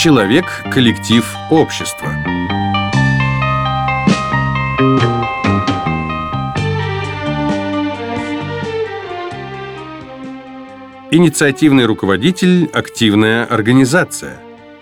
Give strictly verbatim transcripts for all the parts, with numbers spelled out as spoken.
Человек, коллектив, общество. Инициативный руководитель – активная организация.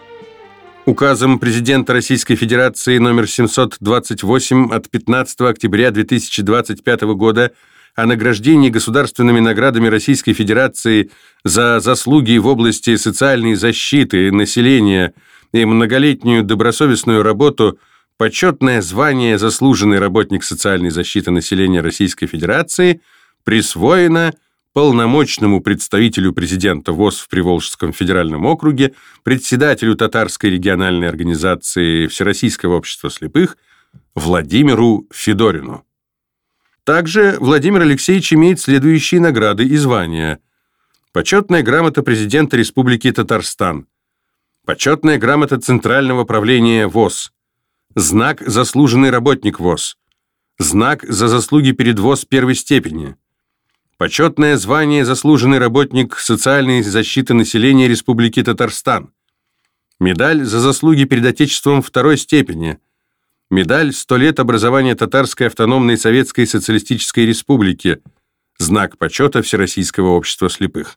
Указом президента Российской Федерации номер семьсот двадцать восемь от пятнадцатого октября две тысячи двадцать пятого года о награждении государственными наградами Российской Федерации за заслуги в области социальной защиты населения и многолетнюю добросовестную работу почетное звание «Заслуженный работник социальной защиты населения Российской Федерации» присвоено полномочному представителю президента ВОС в Приволжском федеральном округе, председателю Татарской региональной организации Всероссийского общества слепых Владимиру Федорину. Также Владимир Алексеевич имеет следующие награды и звания: почетная грамота президента Республики Татарстан, почетная грамота Центрального правления ВОС, знак «Заслуженный работник ВОС», знак «За заслуги перед ВОС первой степени», почетное звание «Заслуженный работник социальной защиты населения Республики Татарстан», медаль «За заслуги перед Отечеством второй степени», медаль «Сто лет образования Татарской автономной Советской Социалистической Республики», знак почета Всероссийского общества слепых.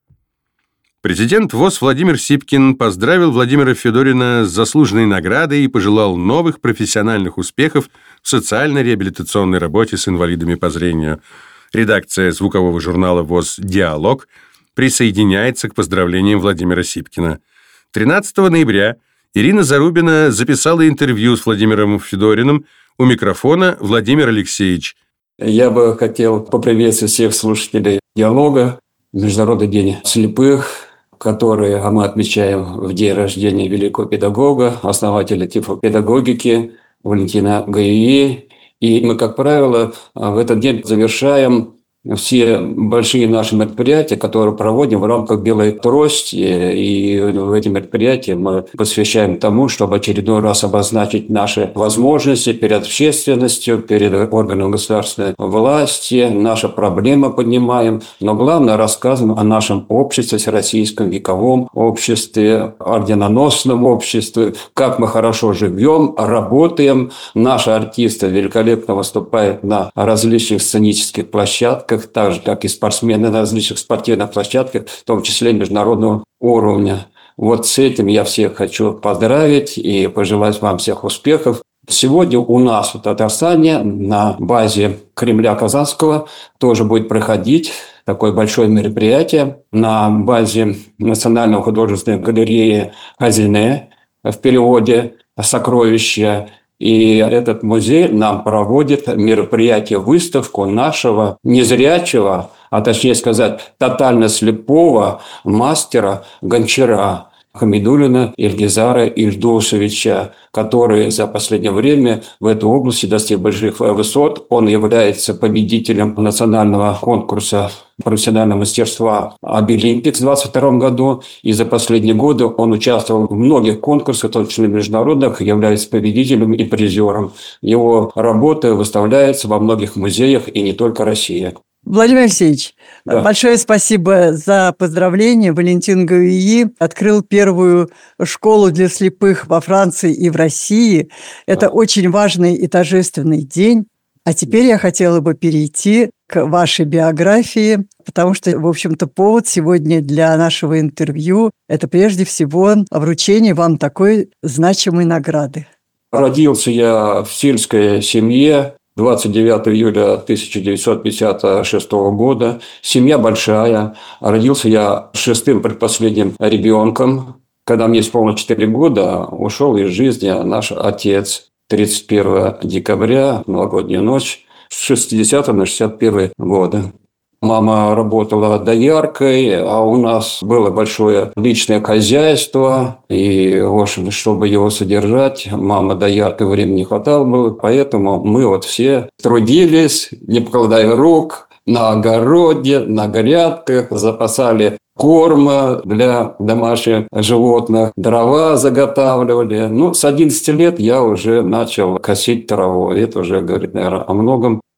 Президент ВОС Владимир Сипкин поздравил Владимира Федорина с заслуженной наградой и пожелал новых профессиональных успехов в социально-реабилитационной работе с инвалидами по зрению. Редакция звукового журнала ВОС «Диалог» присоединяется к поздравлениям Владимира Сипкина. тринадцатого ноября Ирина Зарубина записала интервью с Владимиром Федориным. У микрофона Владимир Алексеевич. Я бы хотел поприветствовать всех слушателей «Диалога». Международный день слепых, который мы отмечаем в день рождения великого педагога, основателя тифлопедагогики Валентина Гаюи. И мы, как правило, в этот день завершаем все большие наши мероприятия, которые проводим в рамках «Белой трости». И в эти мероприятия мы посвящаем тому, чтобы очередной раз обозначить наши возможности перед общественностью, перед органами государственной власти, наши проблемы поднимаем. Но главное, рассказываем о нашем обществе, всероссийском вековом обществе, орденоносном обществе, как мы хорошо живем, работаем. Наши артисты великолепно выступают на различных сценических площадках, так же, как и спортсмены на различных спортивных площадках, в том числе международного уровня. Вот с этим я всех хочу поздравить и пожелать вам всех успехов. Сегодня у нас в Татарстане на базе Кремля Казанского тоже будет проходить такое большое мероприятие на базе Национальной художественной галереи «Хазине», в переводе «Сокровища». И этот музей нам проводит мероприятие, выставку нашего незрячего, а точнее сказать, тотально слепого мастера гончара Хамидуллина Ильгизара Ильдусовича, который за последнее время в этой области достиг больших высот. Он является победителем национального конкурса профессионального мастерства «Обилимпикс» в двадцать втором году. И за последние годы он участвовал в многих конкурсах, в том числе международных, является победителем и призером. Его работы выставляются во многих музеях и не только России. Владимир Алексеевич, да. Большое спасибо за поздравления. Валентин Гаюи открыл первую школу для слепых во Франции и в России. Это да. Очень важный и торжественный день. А теперь я хотела бы перейти к вашей биографии, потому что, в общем-то, повод сегодня для нашего интервью – это прежде всего вручение вам такой значимой награды. Родился я в сельской семье. двадцать девятого июля тысяча девятьсот пятьдесят шестого года. Семья большая. Родился я шестым предпоследним ребенком. Когда мне исполнилось четыре года, ушел из жизни наш отец. тридцать первого декабря, новогоднюю ночь, с шестидесятого на шестьдесят первый годы. Мама работала дояркой, а у нас было большое личное хозяйство. И, в общем, чтобы его содержать, мама дояркой времени не хватало было. Поэтому мы вот все трудились, не покладая рук, на огороде, на грядках, запасали корма для домашних животных, дрова заготавливали. Ну, с одиннадцати лет я уже начал косить траву. Это уже говорит, наверное, о многом.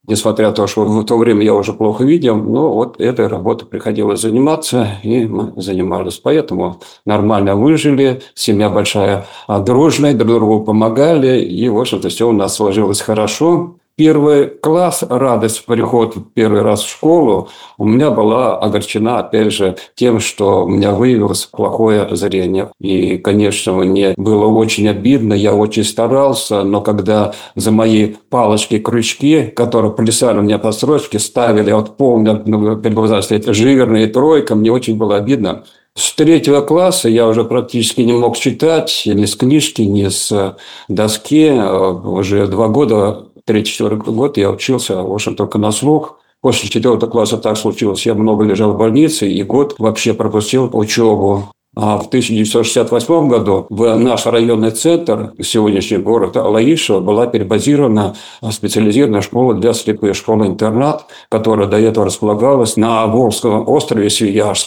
Несмотря на то, что в то время я уже плохо видел, но вот этой работой приходилось заниматься, и мы занимались. Поэтому нормально выжили, семья большая, дружная, друг другу помогали, и, в общем-то, все у нас сложилось хорошо. Первый класс, радость, приход первый раз в школу, у меня была огорчена, опять же, тем, что у меня выявилось плохое зрение. И, конечно, мне было очень обидно, я очень старался, но когда за мои палочки-крючки, которые плясали у меня по строчке, ставили, вот помню, ну, перед глазами стоит жирная тройка, мне очень было обидно. С третьего класса я уже практически не мог читать ни с книжки, ни с доски. Уже два года, третий-четвертый год я учился, в общем, только на слух. После четвертого класса так случилось. Я много лежал в больнице и год вообще пропустил учебу. А в тысяча девятьсот шестьдесят восьмом году в наш районный центр, сегодняшний город Алаишево, была перебазирована специализированная школа для слепых, школа-интернат, которая до этого располагалась на Волжском острове Свияжск.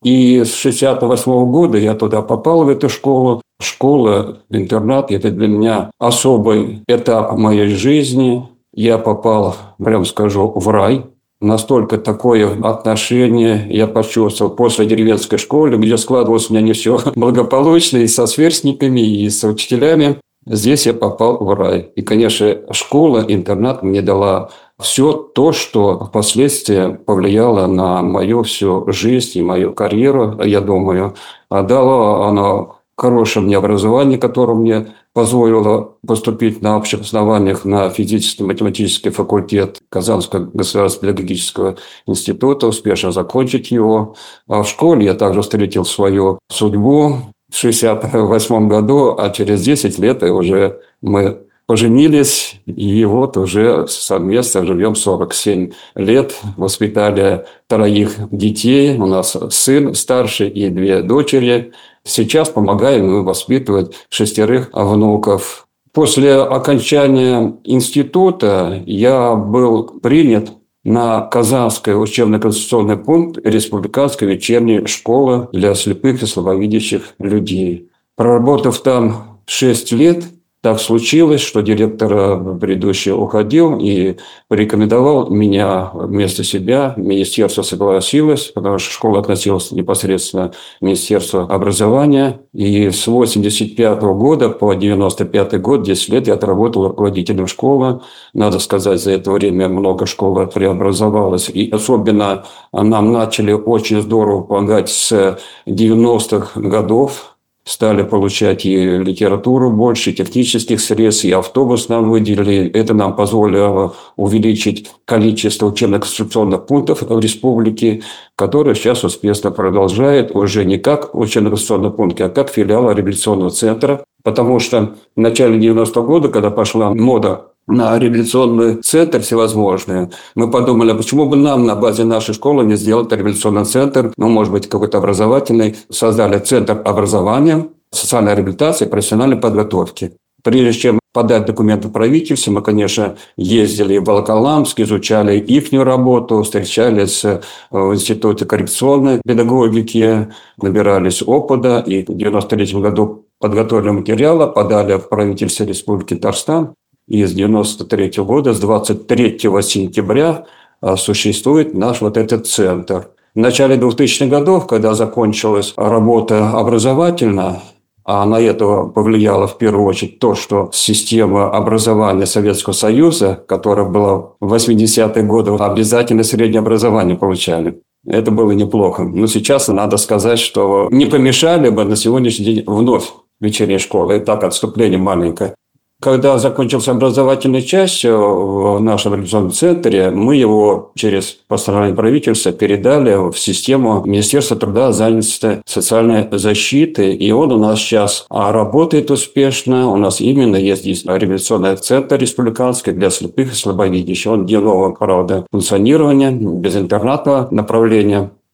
И с шестьдесят восьмого года я туда попал, в эту школу. Школа-интернат – это для меня особый этап моей жизни. Я попал, прям скажу, в рай. Настолько такое отношение я почувствовал после деревенской школы, где складывалось у меня не все благополучно и со сверстниками, и с учителями. Здесь я попал в рай. И, конечно, школа-интернат мне дала все то, что впоследствии повлияло на мою всю жизнь и мою карьеру, я думаю. А дало оно хорошее мне образование, которое мне позволило поступить на общих основаниях на физическо-математический факультет Казанского государственного педагогического института, успешно закончить его. А в школе я также встретил свою судьбу в шестьдесят восьмом году, а через десять лет уже мы поженились, и вот уже совместно живем сорок семь лет, воспитали троих детей, у нас сын старший и две дочери. Сейчас помогаем мы воспитывать шестерых внуков. После окончания института я был принят на Казанский учебно-консультационный пункт Республиканской вечерней школы для слепых и слабовидящих людей. Проработав там шесть лет, так случилось, что директор предыдущий уходил и порекомендовал меня вместо себя. Министерство согласилось, потому что школа относилась непосредственно к Министерству образования. И с восемьдесят пятого года по девяносто пятый год, десять лет, я отработал руководителем школы. Надо сказать, за это время много школ преобразовалось. И особенно нам начали очень здорово помогать с девяностых годов. Стали получать и литературу больше, и технических средств, и автобус нам выделили. Это нам позволило увеличить количество учебно-консультационных пунктов в республике, которые сейчас успешно продолжает уже не как учебно-консультационные пункты, а как филиал реабилитационного центра. Потому что в начале девяностого года, когда пошла мода на реабилитационный центр всевозможные, мы подумали, почему бы нам на базе нашей школы не сделать реабилитационный центр, ну, может быть, какой-то образовательный. Создали центр образования, социальной реабилитации, профессиональной подготовки. Прежде чем подать документы в правительство, мы, конечно, ездили в Волоколамск, изучали их работу, встречались в Институте коррекционной педагогики, набирались опыта. И в девяносто третьем году подготовили материалы, подали в правительство Республики Татарстан. И с девяносто третьего года, с двадцать третьего сентября, существует наш вот этот центр. В начале двухтысячных годов, когда закончилась работа образовательная, а на это повлияло в первую очередь то, что система образования Советского Союза, которая была в восьмидесятые годы, обязательно среднее образование получали. Это было неплохо. Но сейчас надо сказать, что не помешали бы на сегодняшний день вновь вечерней школы. И так отступление маленькое. Когда закончился образовательная часть в нашем реабилитационном центре, мы его через постановление правительства передали в систему Министерства труда, занятости, социальной защиты. И он у нас сейчас работает успешно. У нас именно есть реабилитационный центр республиканский для слепых и слабовидящих. Он дневного, правда, функционирования, без интернатного направления.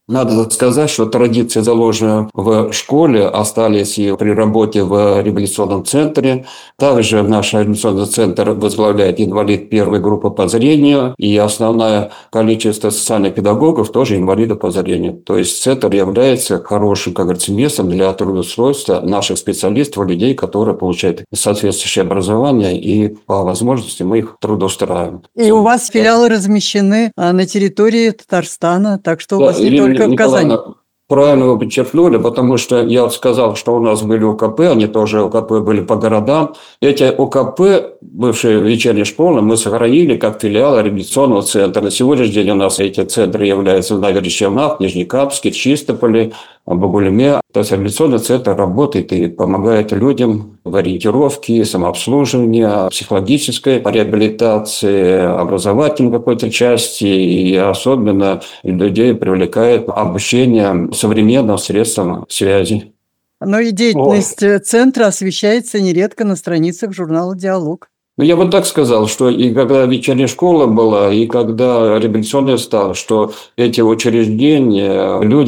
Надо сказать, что традиции, заложенные в школе, остались и при работе в реабилитационном центре. Также наш реабилитационный центр возглавляет инвалид первой группы по зрению, и основное количество социальных педагогов тоже инвалиды по зрению. То есть центр является хорошим, как говорится, местом для трудоустройства наших специалистов, людей, которые получают соответствующее образование, и по возможности мы их трудоустраиваем. И у вас филиалы размещены на территории Татарстана, так что у вас не только в Казани. Правильно вы подчеркнули, потому что я сказал, что у нас были УКП, они тоже УКП были по городам. Эти УКП, бывшие вечерние школы, мы сохранили как филиалы реабилитационного центра. На сегодняшний день у нас эти центры являются в Набережных, Нижнекамске, Чистополе, Бугульме. То есть реабилитационный центр работает и помогает людям в ориентировке, самообслуживании, психологической реабилитации, образовательной какой-то части, и особенно людей привлекает обучение современным средствам связи. Но и деятельность вот. Центра освещается нередко на страницах журнала «Диалог». Ну, я бы так сказал, что и когда вечерняя школа была, и когда реабилитационная стала, что эти учреждения, люди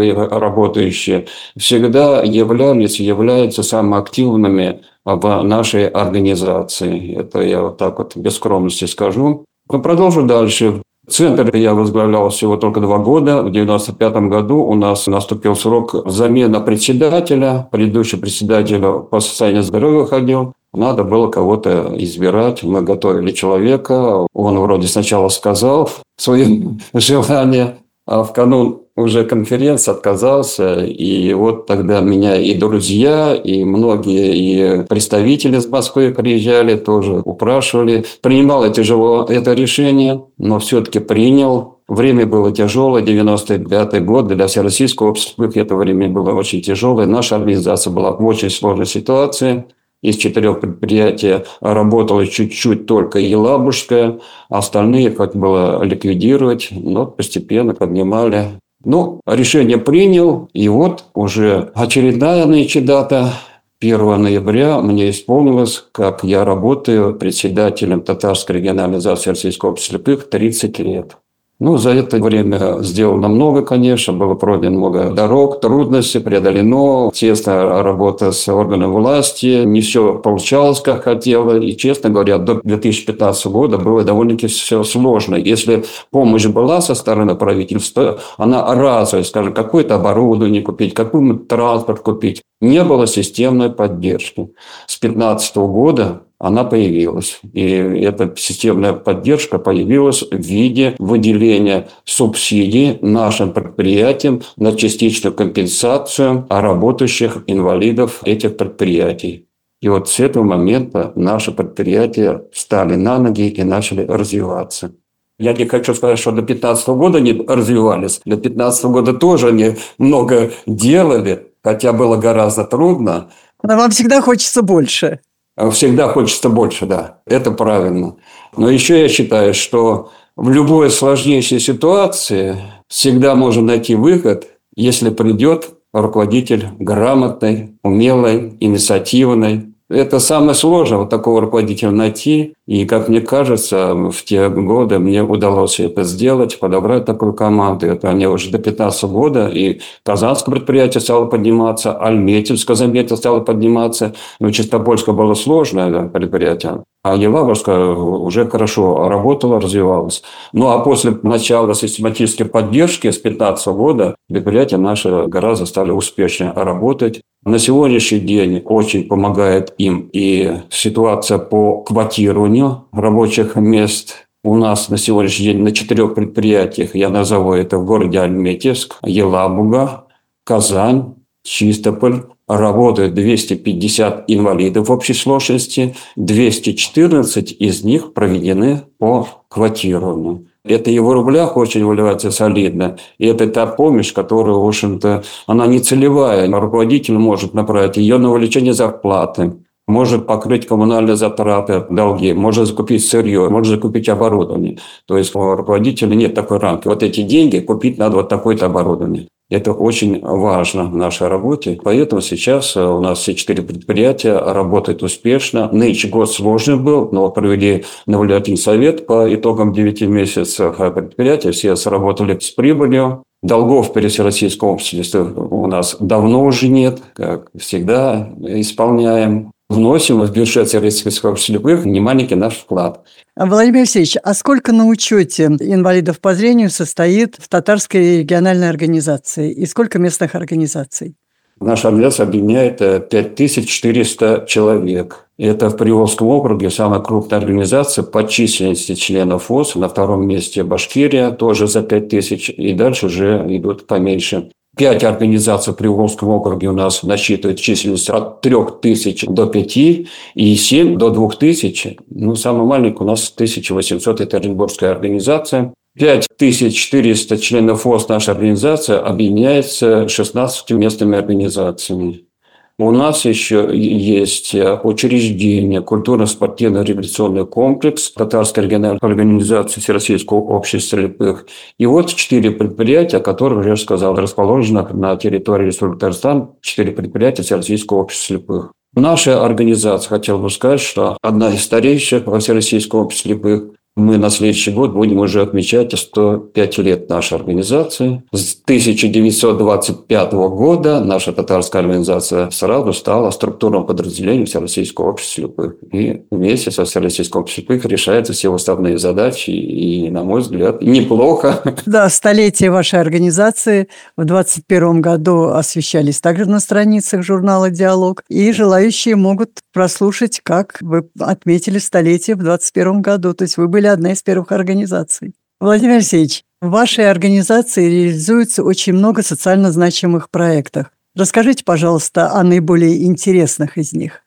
работающие, всегда являлись и являются самыми активными в нашей организации. Это я вот так вот без скромности скажу. Но продолжу дальше. Центр я возглавлял всего только два года. В девяносто пятом году у нас наступил срок замены председателя. Предыдущий председатель по состоянию здоровья ходил. Надо было кого-то избирать. Мы готовили человека. Он вроде сначала сказал свои желания, а в канун уже конференции отказался. И вот тогда меня и друзья, и многие и представители из Москвы приезжали, тоже упрашивали. Принимал я тяжело это решение, но все-таки принял. Время было тяжелое, девяносто пятый год, для Всероссийского общества это время было очень тяжелое. Наша организация была в очень сложной ситуации. Из четырех предприятий работало чуть-чуть только Елабужское, остальные как было ликвидировать, но постепенно поднимали. Ну, решение принял, и вот уже очередная нынче дата, первого ноября, мне исполнилось, как я работаю председателем Татарской региональной организации Всероссийского общества слепых тридцать лет. Ну, за это время сделано много, конечно, было пройдено много дорог, трудностей преодолено, тесная работа с органами власти, не все получалось, как хотелось, и, честно говоря, до две тысячи пятнадцатого года было довольно-таки все сложно. Если помощь была со стороны правительства, она разовая, скажем, какое-то оборудование купить, какой-нибудь транспорт купить, не было системной поддержки. С две тысячи пятнадцатого года она появилась. И эта системная поддержка появилась в виде выделения субсидий нашим предприятиям на частичную компенсацию работающих инвалидов этих предприятий. И вот с этого момента наши предприятия встали на ноги и начали развиваться. Я не хочу сказать, что до две тысячи пятнадцатого года не развивались. До две тысячи пятнадцатого года тоже они много делали, хотя было гораздо трудно. Но вам всегда хочется больше. Всегда хочется больше, да. Это правильно. Но еще я считаю, что в любой сложнейшей ситуации всегда можно найти выход, если придет руководитель грамотный, умелый, инициативный. Это самое сложное, вот такого руководителя найти. И, как мне кажется, в те годы мне удалось это сделать, подобрать такую команду. Это мне уже до две тысячи пятнадцатого года. И Казанское предприятие стало подниматься, Альметьевское, заметил, стало подниматься. Но Чистопольское было сложное предприятие. А Елабужское уже хорошо работало, развивалось. Ну, а после начала систематической поддержки с две тысячи пятнадцатого года предприятия наши гораздо стали успешнее работать. На сегодняшний день очень помогает им и ситуация по квотированию рабочих мест. У нас на сегодняшний день на четырех предприятиях, я назову это в городе Альметьевск, Елабуга, Казань, Чистополь, работают двести пятьдесят инвалидов в общей сложности, двести четырнадцать из них проведены по квотированию. Это и в рублях очень выливается солидно. И это та помощь, которая, в общем-то, она не целевая. Руководитель может направить ее на увеличение зарплаты, может покрыть коммунальные затраты, долги, может закупить сырье, может закупить оборудование. То есть у руководителя нет такой рамки. Вот эти деньги купить надо вот такое-то оборудование. Это очень важно в нашей работе. Поэтому сейчас у нас все четыре предприятия работают успешно. Нынче год сложный был, но провели наблюдательный совет по итогам девяти месяцев предприятия. Все сработали с прибылью. Долгов перед Всероссийским обществом у нас давно уже нет, как всегда исполняем. Вносим в бюджет Всероссийского общества слепых немаленький наш вклад. Владимир Алексеевич, а сколько на учете инвалидов по зрению состоит в татарской региональной организации и сколько местных организаций? Наша организация объединяет пять тысяч четыреста человек. Это в Приволжском округе самая крупная организация по численности членов ВОС. На втором месте Башкирия, тоже за пять тысяч. И дальше уже идут поменьше. Пять организаций в Приволжском округе у нас насчитывают численность от трёх тысяч до пяти, и семь до двух тысяч. Ну, самая маленькая у нас тысяча восемьсот, это Оренбургская организация. пять тысяч четыреста членов ВОС наша организация объединяется шестнадцатью местными организациями. У нас еще есть учреждение, культурно-спортивно-революционный комплекс Татарской региональной организации Всероссийского общества слепых. И вот четыре предприятия, о которых я уже сказал, расположенных на территории Республики Татарстан, четыре предприятия Всероссийского общества слепых. Наша организация, хотел бы сказать, что одна из старейших во Всероссийском обществе слепых. Мы на следующий год будем уже отмечать сто пять лет нашей организации. С тысяча девятьсот двадцать пятого года наша татарская организация сразу стала структурным подразделением Всероссийского общества слепых. И вместе со Всероссийским обществом слепых решаются все уставные задачи. И, на мой взгляд, неплохо. Да, столетие вашей организации в двадцать первом году освещались также на страницах журнала «Диалог». И желающие могут прослушать, как вы отметили столетие в двадцать первом году. То есть вы были одна из первых организаций. Владимир Алексеевич, в вашей организации реализуется очень много социально значимых проектов. Расскажите, пожалуйста, о наиболее интересных из них.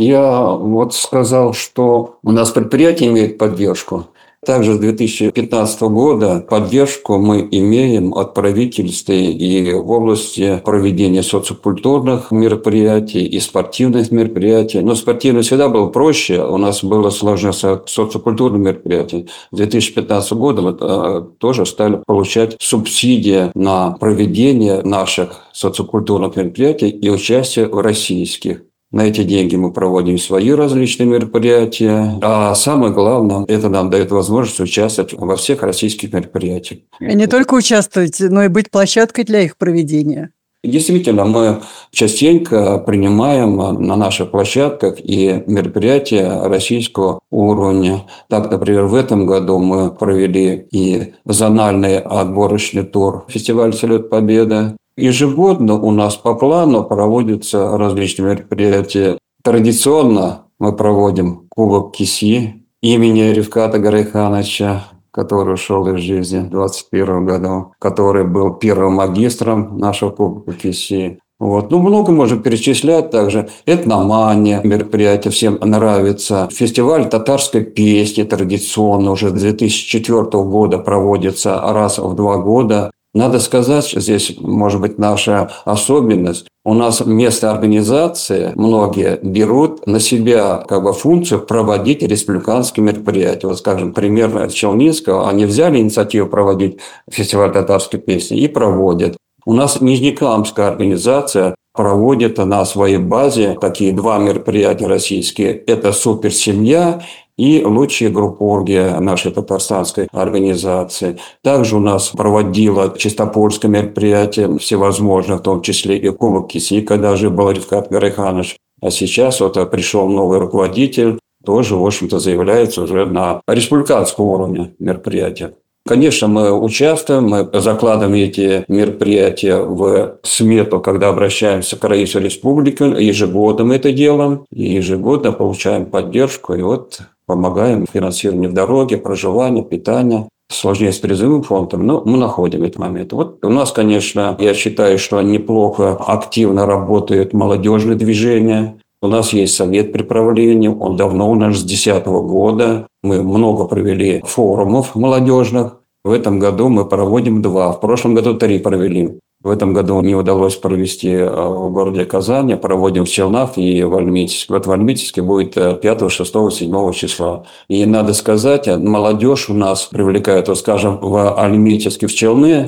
Я вот сказал, что у нас предприятие имеет поддержку. Также с две тысячи пятнадцатого года поддержку мы имеем от правительства и в области проведения социокультурных мероприятий и спортивных мероприятий. Но спортивное всегда было проще, у нас было сложно с социокультурным мероприятием. С две тысячи пятнадцатого года мы тоже стали получать субсидии на проведение наших социокультурных мероприятий и участие в российских. На эти деньги мы проводим свои различные мероприятия. А самое главное, это нам дает возможность участвовать во всех российских мероприятиях. И не только участвовать, но и быть площадкой для их проведения. Действительно, мы частенько принимаем на наших площадках и мероприятия российского уровня. Так, например, в этом году мы провели и зональный отборочный тур фестиваля «Салют Победы». Ежегодно у нас по плану проводятся различные мероприятия. Традиционно мы проводим Кубок КИСИ имени Рифката Гарайхановича, который ушел из жизни в двадцать первом году, который был первым магистром нашего Кубка КИСИ. Вот. Ну, много можно перечислять также. Этномания, мероприятие всем нравится. Фестиваль татарской песни традиционно уже с две тысячи четвёртого года проводится раз в два года. Надо сказать, здесь, может быть, наша особенность. У нас местные организации, многие берут на себя как бы функцию проводить республиканские мероприятия. Вот, скажем, пример Челнинского, они взяли инициативу проводить фестиваль татарской песни и проводят. У нас Нижнекамская организация проводит на своей базе такие два мероприятия российские. Это «Суперсемья» и лучшие группорги нашей татарстанской организации. Также у нас проводила Чистопольское мероприятие всевозможных, в том числе и Кубок КИСИ, когда же был Рифкат Гарайханович. А сейчас вот пришел новый руководитель, тоже, в общем-то, заявляется уже на республиканском уровне мероприятия. Конечно, мы участвуем, мы закладываем эти мероприятия в смету, когда обращаемся к правительству республики. Ежегодно мы это делаем, и ежегодно получаем поддержку, и вот помогаем финансированию дороги, проживания, питания. Сложнее с призывным фондом, но мы находим этот момент. Вот у нас, конечно, я считаю, что неплохо, активно работает молодежное движение. У нас есть совет при правлении, он давно у нас с две тысячи десятого года. Мы много провели форумов молодежных. В этом году мы проводим два, в прошлом году три провели. В этом году не удалось провести в городе Казани, проводим в Челнах и в Альметьевске. Вот в Альметьевске будет пятого, шестого, седьмого числа. И надо сказать, молодежь у нас привлекает, вот скажем, в Альметьевске, в Челны,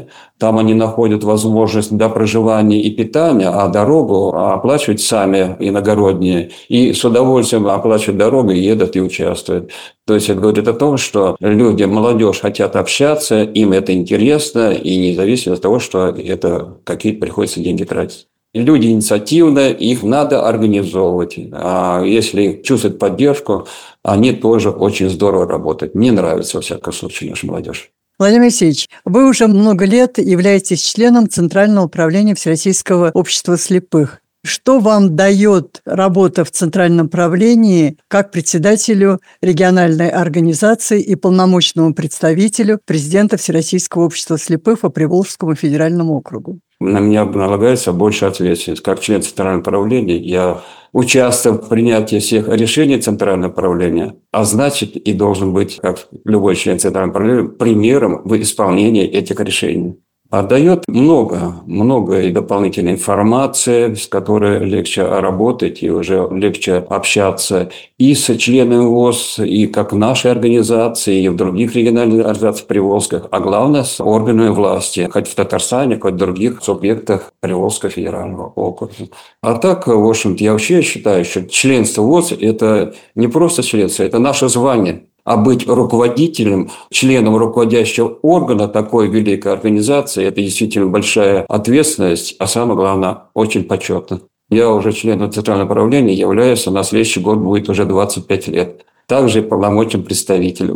Там они находят возможность для проживания и питания, а дорогу оплачивать сами иногородние. И с удовольствием оплачивают дорогу, и едут и участвуют. То есть это говорит о том, что люди, молодежь хотят общаться, им это интересно, и независимо от того, что это какие-то приходится деньги тратить. Люди инициативные, их надо организовывать. А если чувствуют поддержку, они тоже очень здорово работают. Мне нравится, во всяком случае, наша молодежь. Владимир Алексеевич, вы уже много лет являетесь членом Центрального управления Всероссийского общества слепых. Что вам дает работа в Центральном правлении как председателю региональной организации и полномочному представителю президента Всероссийского общества слепых по Приволжскому федеральному округу? На меня налагается больше ответственность. Как член Центрального правления я участвую в принятии всех решений Центрального правления, а значит и должен быть, как любой член Центрального правления, примером в исполнении этих решений. Отдает много, много и дополнительной информации, с которой легче работать и уже легче общаться и с членами ВОС, и как в нашей организации, и в других региональных организациях Приволжских, а главное с органами власти, хоть в Татарстане, хоть в других субъектах Приволжского федерального округа. А так, в общем-то, я вообще считаю, что членство ВОС – это не просто членство, это наше звание. А быть руководителем, членом руководящего органа такой великой организации – это действительно большая ответственность, а самое главное – очень почетно. Я уже членом Центрального правления являюсь, а на следующий год будет уже двадцать пять лет. Также и полномочным представителем.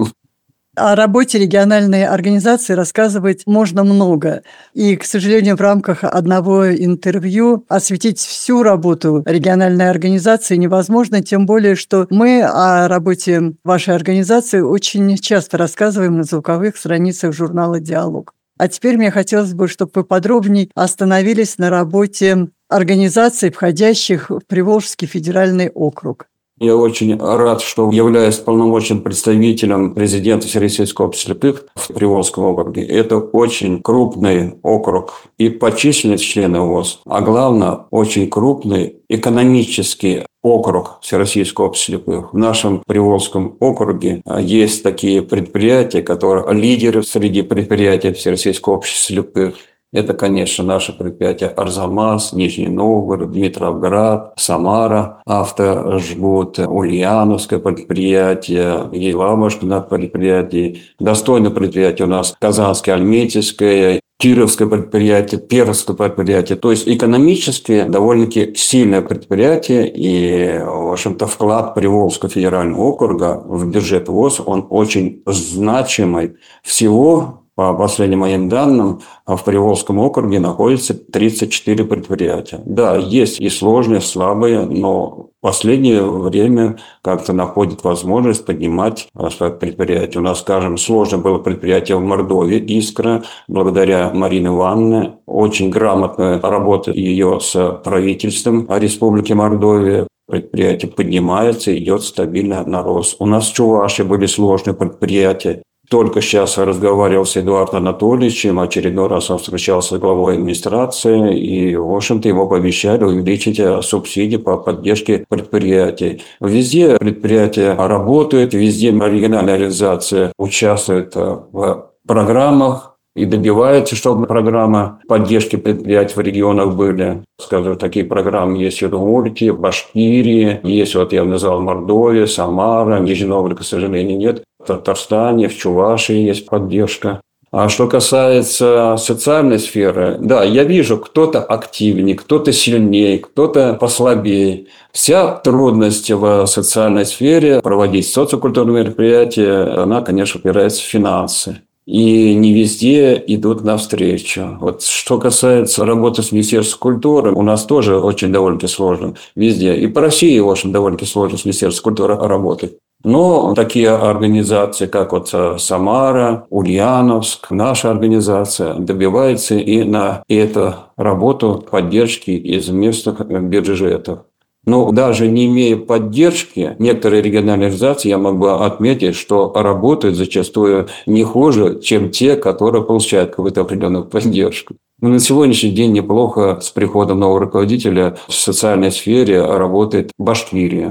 О работе региональной организации рассказывать можно много. И, к сожалению, в рамках одного интервью осветить всю работу региональной организации невозможно, тем более, что мы о работе вашей организации очень часто рассказываем на звуковых страницах журнала «Диалог». А теперь мне хотелось бы, чтобы вы подробнее остановились на работе организаций, входящих в Приволжский федеральный округ. Я очень рад, что являюсь полномочным представителем президента Всероссийского общества слепых в Приволжском округе. Это очень крупный округ и по численности членов ВОС, а главное, очень крупный экономический округ Всероссийского общества слепых. В нашем Приволжском округе есть такие предприятия, которые лидеры среди предприятий Всероссийского общества слепых. Это, конечно, наше предприятие «Арзамас», Нижний Новгород, Дмитровград, Самара, Автожгут, Ульяновское предприятие, Елабужское предприятие. Достойное предприятие у нас Казанское, Альметьевское, Кировское предприятие, Пермское предприятие. То есть экономически довольно-таки сильное предприятие, и, в общем-то, вклад Приволжского федерального округа в бюджет ВОС, он очень значимый. Всего, по последним моим данным, в Приволжском округе находится тридцать четыре предприятия. Да, есть и сложные, слабые, но в последнее время как-то находят возможность поднимать свои предприятия. У нас, скажем, сложно было предприятие в Мордовии, «Искра», благодаря Марине Ивановне. Очень грамотная работа ее с правительством Республики Мордовия. Предприятие поднимается, идет стабильно на рост. У нас в Чувашии были сложные предприятия. Только сейчас разговаривал с Эдуардом Анатольевичем, очередной раз он встречался с главой администрации, и, в общем-то, ему пообещали увеличить субсидии по поддержке предприятий. Везде предприятия работают, везде региональная организация участвует в программах и добивается, чтобы программы поддержки предприятий в регионах были. Скажем, такие программы есть в Удмуртии, в Башкирии, есть, вот я назвал, Мордовия, Самара, Нижний Новгород, к сожалению, нет. В Татарстане, в Чувашии есть поддержка. А что касается социальной сферы, да, я вижу, кто-то активнее, кто-то сильнее, кто-то послабее. Вся трудность в социальной сфере проводить социокультурные мероприятия, она, конечно, упирается в финансы. И не везде идут навстречу. Вот что касается работы с Министерством культуры, у нас тоже очень довольно-таки сложно везде. И по России, в общем, довольно-таки сложно с Министерством культуры работать. Но такие организации, как вот Самара, Ульяновск, наша организация добивается и на эту работу поддержки из местных бюджетов. Но даже не имея поддержки, некоторые региональные организации, я могу отметить, что работают зачастую не хуже, чем те, которые получают какую-то определенную поддержку. Но на сегодняшний день неплохо с приходом нового руководителя в социальной сфере работает Башкирия.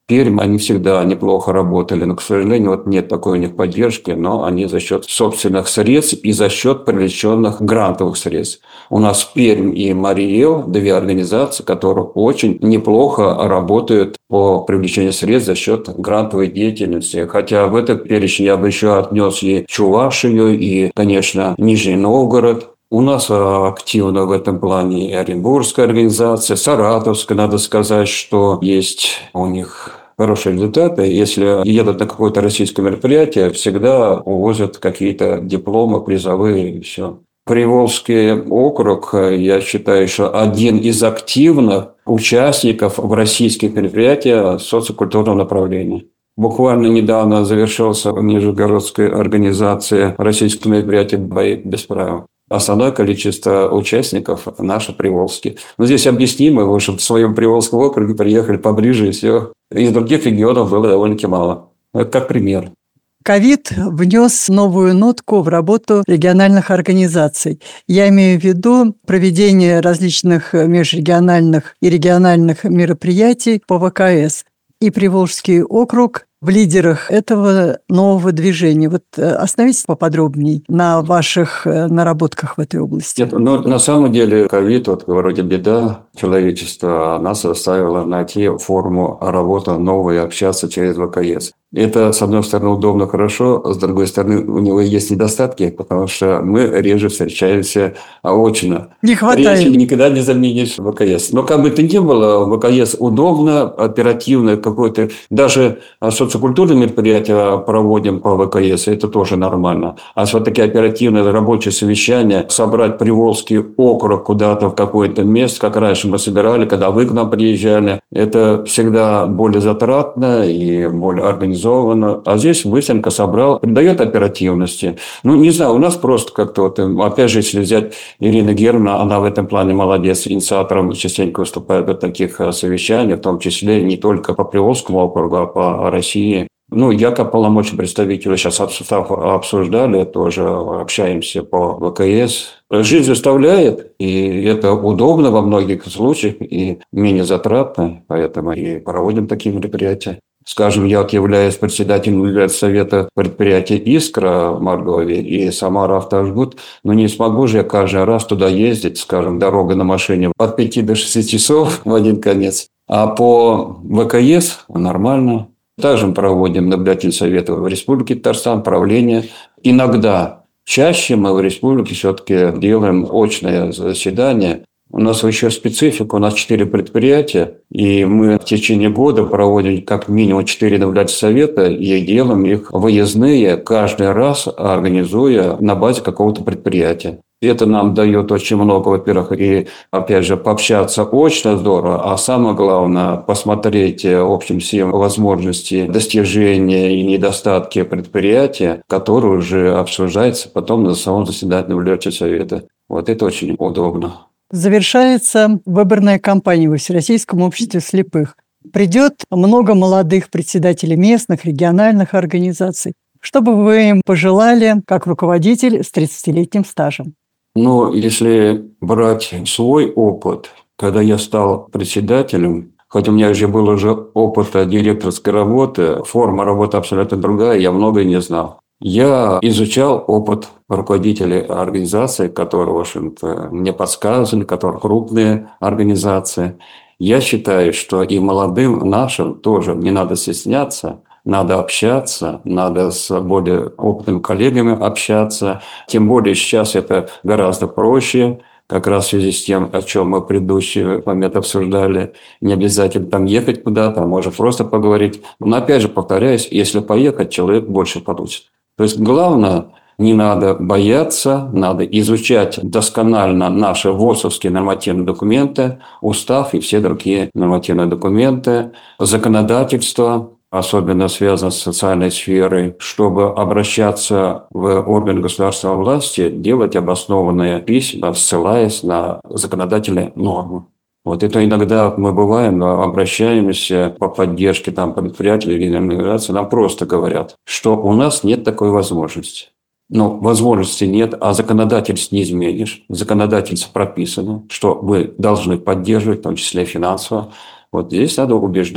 Пермь, они всегда неплохо работали, но, к сожалению, вот нет такой у них поддержки, но они за счет собственных средств и за счет привлеченных грантовых средств. У нас Пермь и Марий Эл – две организации, которые очень неплохо работают по привлечению средств за счет грантовой деятельности. Хотя в этот перечень я бы еще отнес и Чувашию, и, конечно, Нижний Новгород. У нас активно в этом плане и Оренбургская организация, Саратовская, надо сказать, что есть у них хорошие результаты. Если едут на какое-то российское мероприятие, всегда увозят какие-то дипломы, призовые и все. Приволжский округ, я считаю, что один из активных участников в российских мероприятиях социокультурного направления. Буквально недавно завершился в Нижегородской организации российского мероприятия «Бои без правил». Основное количество участников наши приволжские. Но здесь объяснимо, потому что в своем Приволжском округе приехали поближе и все. Из других регионов было довольно-таки мало. Это как пример. Ковид внес новую нотку в работу региональных организаций. Я имею в виду проведение различных межрегиональных и региональных мероприятий по вэ ка эс. И Приволжский округ в лидерах этого нового движения. Вот остановитесь поподробнее на ваших наработках в этой области. Нет, ну, на самом деле ковид, вот вроде беда человечества, нас заставила найти форму работы новой, общаться через вэ ка эс. Это, с одной стороны, удобно, хорошо, с другой стороны, у него есть недостатки, потому что мы реже встречаемся очно. Не хватает. Речи никогда не заменишь вэ ка эс. Но как бы то ни было, вэ ка эс удобно, оперативно, какое-то, даже социокультурные мероприятия проводим по вэ ка эс, это тоже нормально. А вот такие оперативные рабочие совещания, собрать Приволжский округ куда-то в какое-то место, как раньше мы собирали, когда вы к нам приезжали, это всегда более затратно и более организованно. А здесь быстренько собрал, придает оперативности. Ну, не знаю, у нас просто как-то вот, опять же, если взять Ирину Германовну, она в этом плане молодец, инициатором частенько выступает в таких совещаниях, в том числе не только по Приволжскому округу, а по России. Ну, я как полномочный представитель, сейчас обсуждали, тоже общаемся по вэ ка эс. Жизнь заставляет, и это удобно во многих случаях, и менее затратно, поэтому и проводим такие мероприятия. Скажем, я вот являюсь председателем совета предприятия «Искра» в Мордовии и Самара Автожгут, но не смогу же я каждый раз туда ездить, скажем, дорога на машине от пяти до шести часов в один конец. А по вэ ка эс нормально. Также мы проводим наблюдательные советы в Республике Татарстан, правление. Иногда, чаще мы в республике все-таки делаем очное заседание. У нас еще специфика, у нас четыре предприятия, и мы в течение года проводим как минимум четыре наблюдательных совета и делаем их выездные, каждый раз организуя на базе какого-то предприятия. Это нам дает очень много, во-первых, и, опять же, пообщаться очно здорово, а самое главное, посмотреть в общем все возможности, достижения и недостатки предприятия, которые уже обсуждаются потом на самом заседании наблюдательного совета. Вот это очень удобно. Завершается выборная кампания во Всероссийском обществе слепых. Придет много молодых председателей местных, региональных организаций. Что бы вы им пожелали, как руководитель с тридцатилетним стажем? Ну, если брать свой опыт, когда я стал председателем, хоть у меня уже был уже опыт директорской работы, форма работы абсолютно другая, я многое не знал. Я изучал опыт руководителей организаций, которые, в общем-то, мне подсказывали, которые крупные организации. Я считаю, что и молодым нашим тоже не надо стесняться, надо общаться, надо с более опытными коллегами общаться. Тем более сейчас это гораздо проще, как раз в связи с тем, о чем мы в предыдущий момент обсуждали. Не обязательно там ехать куда-то, а можно просто поговорить. Но опять же, повторяюсь, если поехать, человек больше получит. То есть главное, не надо бояться, надо изучать досконально наши ВОСовские нормативные документы, устав и все другие нормативные документы, законодательство, особенно связано с социальной сферой, чтобы обращаться в органы государственной власти, делать обоснованные письма, ссылаясь на законодательные нормы. Вот это иногда мы бываем, обращаемся по поддержке там, предприятий или организаций, нам просто говорят, что у нас нет такой возможности. Ну, возможности нет, а законодательство не изменишь. Законодательство прописано, что вы должны поддерживать, в том числе финансово. Вот здесь надо убеждать.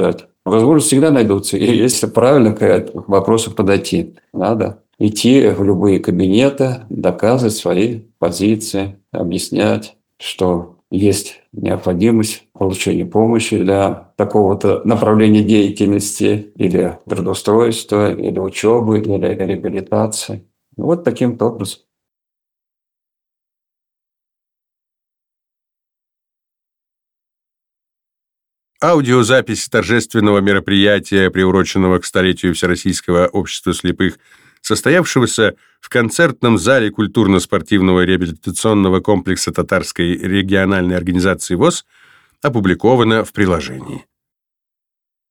Возможности всегда найдутся. И если правильно к вопросу подойти, надо идти в любые кабинеты, доказывать свои позиции, объяснять, что есть необходимость получения помощи для такого-то направления деятельности или трудоустройства, или учебы, или реабилитации. Вот таким-то образом. Аудиозапись торжественного мероприятия, приуроченного к столетию Всероссийского общества слепых, состоявшегося в концертном зале культурно-спортивного реабилитационного комплекса Татарской региональной организации ВОС, опубликовано в приложении.